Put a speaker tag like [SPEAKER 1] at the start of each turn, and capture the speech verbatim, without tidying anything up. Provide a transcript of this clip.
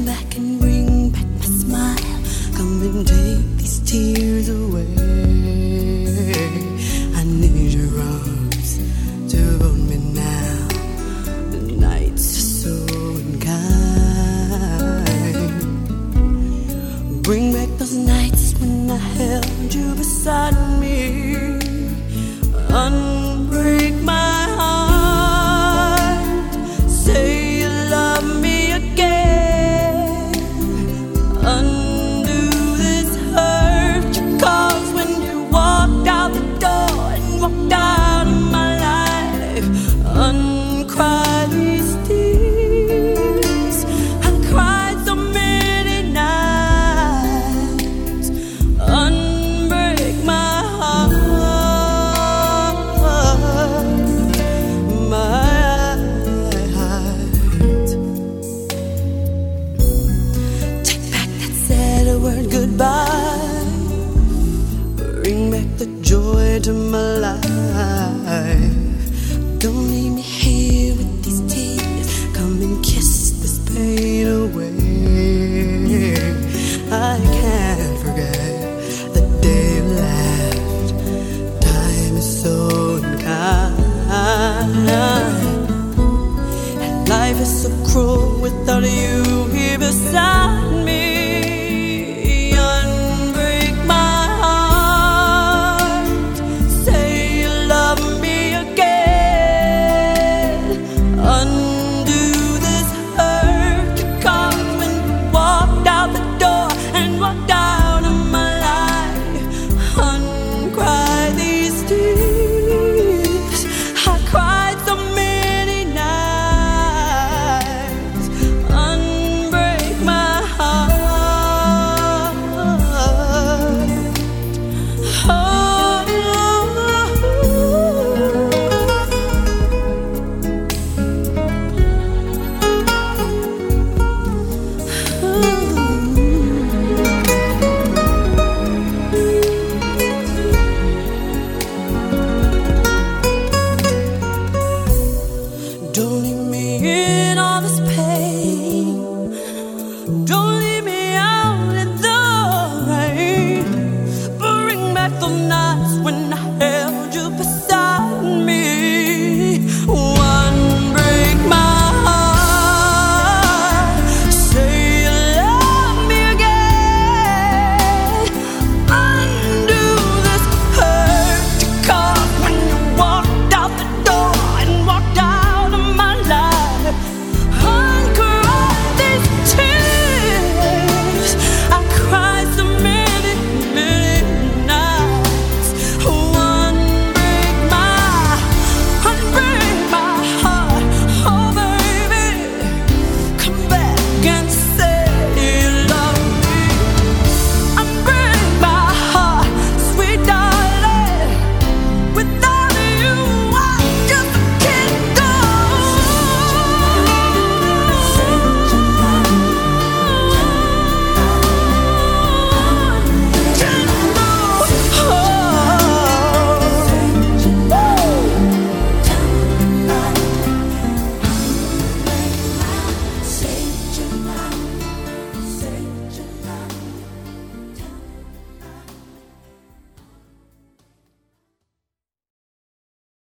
[SPEAKER 1] back and bring back my smile. Come and take these tears away. I need your arms to hold me now. The nights are so unkind. Bring back those nights when I held you beside me. Unbreak my heart. Say you love me again. Undo this hurt you caused when you walked out the door and walked out of my life. Uncry these tears. I cried so many nights. Unbreak my heart. Goodbye. Bring back the joy to my life. Don't leave me here with these tears. Come and kiss this pain away. I can't forget the day you left. Time is so unkind, and life is so cruel without you here beside me. Don't leave me in all this pain. Don't leave me out